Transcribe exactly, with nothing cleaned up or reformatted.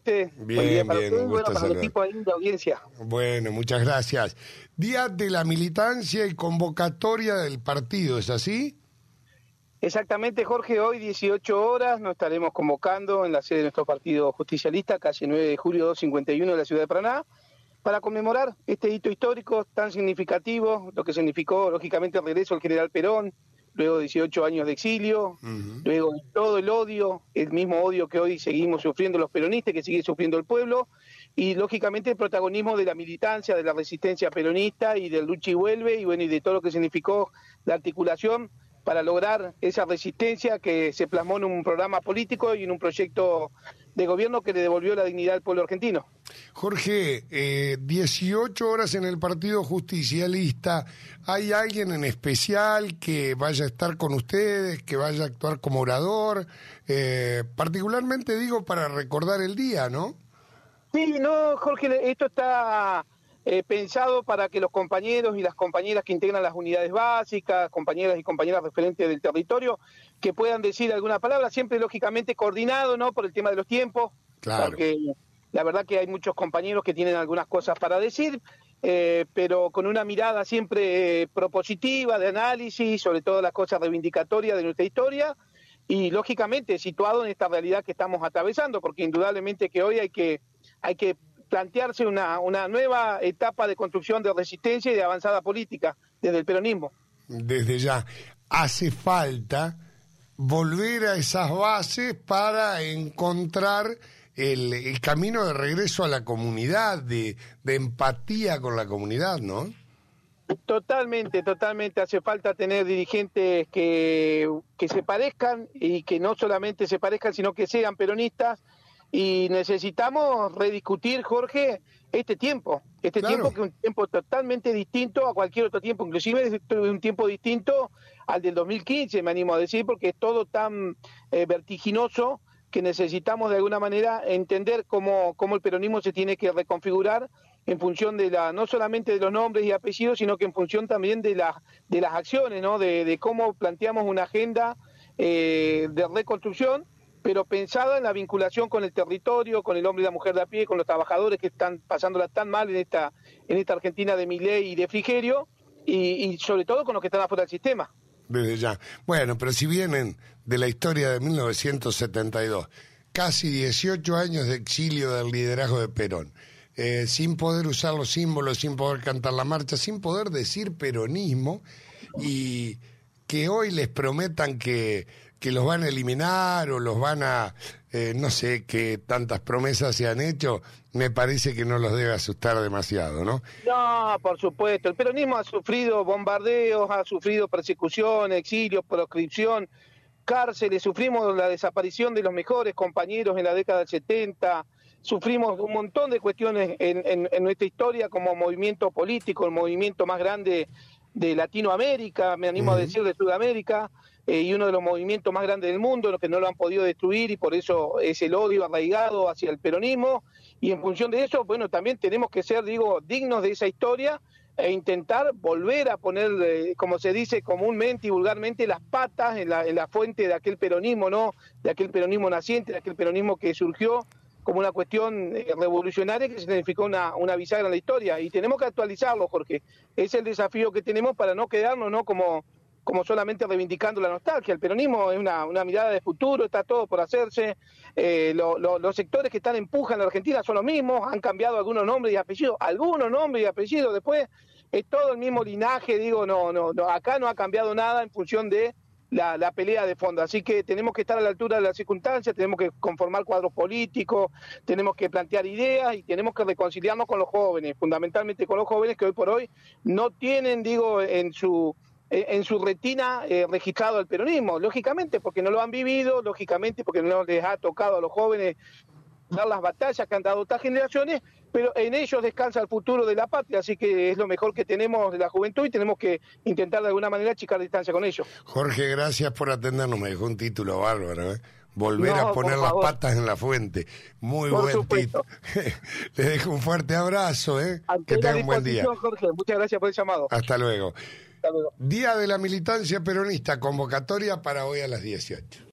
ustedes? Bien, Buen día para bien, ustedes, un bueno, gusto para el saludar. equipo ahí de audiencia. Bueno, muchas gracias. Día de la militancia y convocatoria del partido, ¿es así? Exactamente, Jorge, hoy dieciocho horas nos estaremos convocando en la sede de nuestro partido justicialista, calle nueve de julio doscientos cincuenta y uno de la ciudad de Paraná, para conmemorar este hito histórico tan significativo, lo que significó, lógicamente, el regreso del general Perón, luego de dieciocho años de exilio, uh-huh. luego de todo el odio, el mismo odio que hoy seguimos sufriendo los peronistas, que sigue sufriendo el pueblo, y lógicamente el protagonismo de la militancia, de la resistencia peronista y del lucha y vuelve, y bueno, y de todo lo que significó la articulación para lograr esa resistencia que se plasmó en un programa político y en un proyecto de gobierno que le devolvió la dignidad al pueblo argentino. Jorge, eh, dieciocho horas en el Partido Justicialista, ¿hay alguien en especial que vaya a estar con ustedes, que vaya a actuar como orador? Eh, particularmente digo para recordar el día, ¿no? Sí, no, Jorge, esto está eh, pensado para que los compañeros y las compañeras que integran las unidades básicas, compañeras y compañeras referentes del territorio, que puedan decir alguna palabra, siempre lógicamente coordinado, ¿no? Por el tema de los tiempos, claro. Porque la verdad que hay muchos compañeros que tienen algunas cosas para decir, eh, pero con una mirada siempre eh, propositiva, de análisis, sobre todo las cosas reivindicatorias de nuestra historia, y lógicamente situado en esta realidad que estamos atravesando, porque indudablemente que hoy hay que, hay que plantearse una, una nueva etapa de construcción de resistencia y de avanzada política desde el peronismo. Desde ya, hace falta volver a esas bases para encontrar el, el camino de regreso a la comunidad, de, de empatía con la comunidad, ¿no? Totalmente, totalmente. Hace falta tener dirigentes que, que se parezcan y que no solamente se parezcan, sino que sean peronistas. Y necesitamos rediscutir, Jorge, este tiempo, este claro. tiempo que es un tiempo totalmente distinto a cualquier otro tiempo, inclusive es un tiempo distinto al del dos mil quince, me animo a decir, porque es todo tan eh, vertiginoso que necesitamos de alguna manera entender cómo, cómo el peronismo se tiene que reconfigurar en función de la, no solamente de los nombres y apellidos, sino que en función también de, la, de las acciones, ¿no? de, de cómo planteamos una agenda eh, de reconstrucción, pero pensada en la vinculación con el territorio, con el hombre y la mujer de a pie, con los trabajadores que están pasándola tan mal en esta, en esta Argentina de Milei y de Frigerio, y, y sobre todo con los que están afuera del sistema. Desde ya. Bueno, pero si vienen de la historia de mil novecientos setenta y dos, casi dieciocho años de exilio del liderazgo de Perón, eh, sin poder usar los símbolos, sin poder cantar la marcha, sin poder decir peronismo, y que hoy les prometan que, que los van a eliminar o los van a, eh, no sé, que tantas promesas se han hecho, me parece que no los debe asustar demasiado, ¿no? No, por supuesto. El peronismo ha sufrido bombardeos, ha sufrido persecución, exilio, proscripción, cárceles, sufrimos la desaparición de los mejores compañeros en la década del setenta, sufrimos un montón de cuestiones en, en, en nuestra historia como movimiento político, el movimiento más grande de Latinoamérica, me animo uh-huh. a decir de Sudamérica, eh, y uno de los movimientos más grandes del mundo, los que no lo han podido destruir, y por eso es el odio arraigado hacia el peronismo, y en función de eso, bueno, también tenemos que ser, digo, dignos de esa historia e intentar volver a poner, eh, como se dice comúnmente y vulgarmente, las patas en la, en la fuente de aquel peronismo, ¿no? De aquel peronismo naciente, de aquel peronismo que surgió como una cuestión eh, revolucionaria que significó una, una bisagra en la historia, y tenemos que actualizarlo, Jorge. Es el desafío que tenemos para no quedarnos, ¿no? como, como solamente reivindicando la nostalgia. El peronismo es una, una mirada de futuro, está todo por hacerse, eh, lo, lo, los sectores que están empujando a la Argentina son los mismos, han cambiado algunos nombres y apellidos, algunos nombres y apellidos, después es todo el mismo linaje, digo, no, no, no, acá no ha cambiado nada en función de La, la pelea de fondo, así que tenemos que estar a la altura de las circunstancias, tenemos que conformar cuadros políticos, tenemos que plantear ideas y tenemos que reconciliarnos con los jóvenes, fundamentalmente con los jóvenes que hoy por hoy no tienen, digo, en su en su retina eh, registrado el peronismo, lógicamente porque no lo han vivido, lógicamente porque no les ha tocado a los jóvenes dar las batallas que han dado otras generaciones, pero en ellos descansa el futuro de la patria, así que es lo mejor que tenemos de la juventud y tenemos que intentar de alguna manera achicar distancia con ellos. Jorge, gracias por atendernos, me dejó un título bárbaro, ¿eh? Volver no, a poner las patas en la fuente, muy por buen supuesto. título. Le dejo un fuerte abrazo, ¿eh? Que tenga un buen día. Jorge, muchas gracias por el llamado. Hasta luego. Hasta luego. Día de la militancia peronista, convocatoria para hoy a las dieciocho.